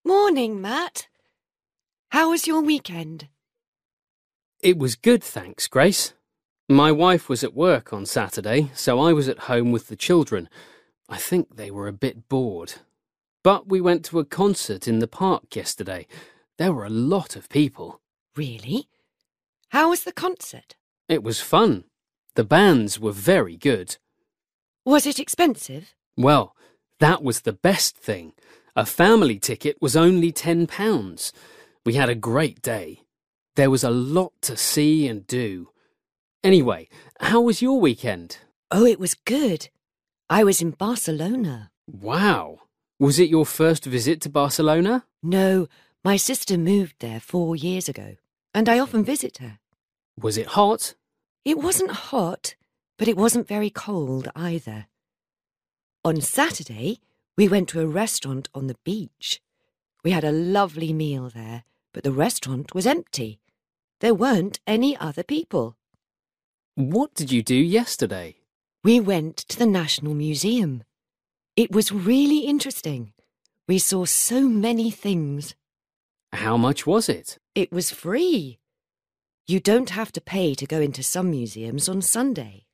Morning, Matt. How was your weekend? It was good, thanks, Grace. My wife was at work on Saturday, so I was at home with the children. I think they were a bit bored. But we went to a concert in the park yesterday. There were a lot of people. Really? How was the concert? It was fun. The bands were very good. Was it expensive? Well, that was the best thing. A family ticket was only £10. We had a great day. There was a lot to see and do. Anyway, how was your weekend? Oh, it was good. I was in Barcelona. Wow. Was it your first visit to Barcelona? No, my sister moved there 4 years ago, and I often visit her. Was it hot? It wasn't hot, but it wasn't very cold either. On Saturday, we went to a restaurant on the beach. We had a lovely meal there, but the restaurant was empty. There weren't any other people. What did you do yesterday? We went to the National Museum. It was really interesting. We saw so many things. How much was it? It was free. You don't have to pay to go into some museums on Sunday.